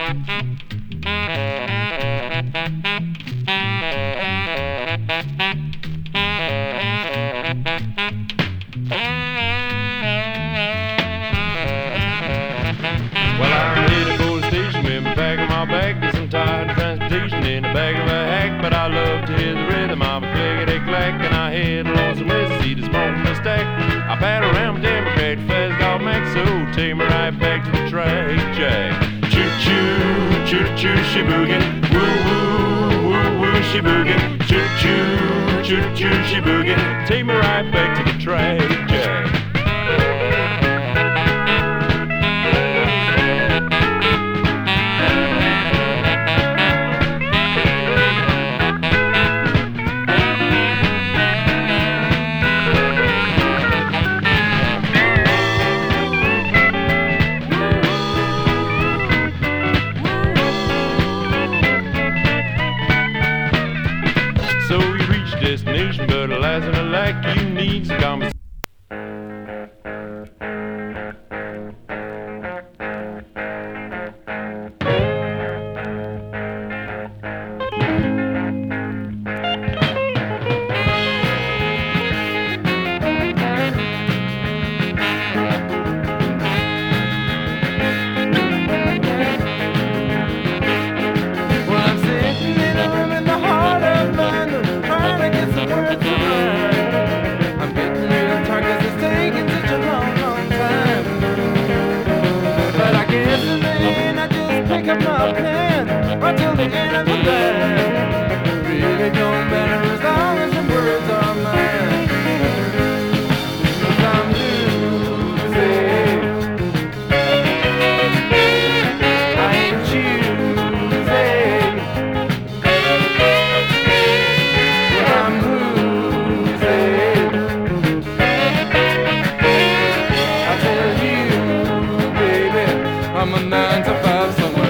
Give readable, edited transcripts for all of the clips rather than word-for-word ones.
Well, I'm headed for the station with my bag on my back. Guess I'm tired of transportation in the back of a hack, but I love to hear the rhythm of a clickety-clack, and I head lonesome west, see the smoke from the stack. I paddle around with Democrat fast golf Max, so take me right back to the track, Jack. Choo-choo, choo-choo, she-boogie, woo-woo, woo-woo, she-boogie, choo-choo, choo-choo, she-boogie, take me right back to the track, Jack. So you reach your destination, but alas and alack, you need some conversation. Pick up my pen right till the end of the day. Really don't matter as long as the words are mine. 'Cause I'm losing. I ain't choosing. I'm losing. I tell you, baby, I'm a 9 to 5 somewhere.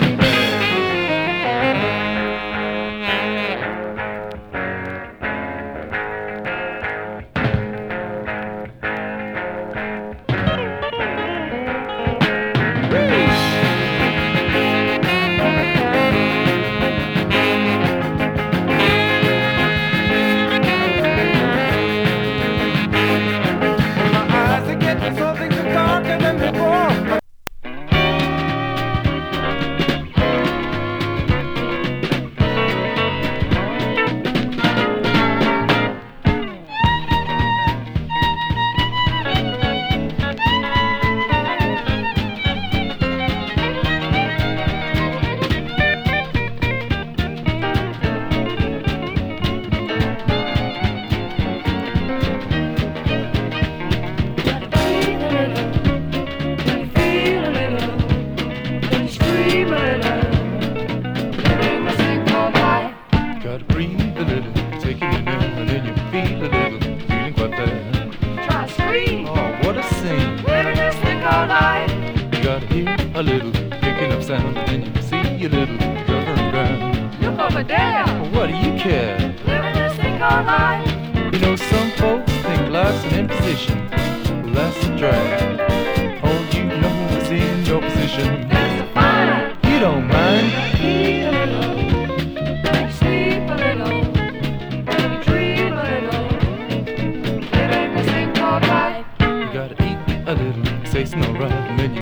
So things are darker than before. Gotta breathe a little, take it in and then you feel a little, feeling quite bad. Try to scream. Oh, what a scene. Living this thing all night. You gotta hear a little, picking up sound, and then you see a little, covering ground. Look over there. Oh, what do you care? Living this thing all night. You know, some folks think life's an imposition. Well, that's a drag. All you know is in your position. That's the fine. You don't mind. Eat a little. Sleep a little. Dream a little. Living this thing all night. You gotta eat a little, taste no right, and then you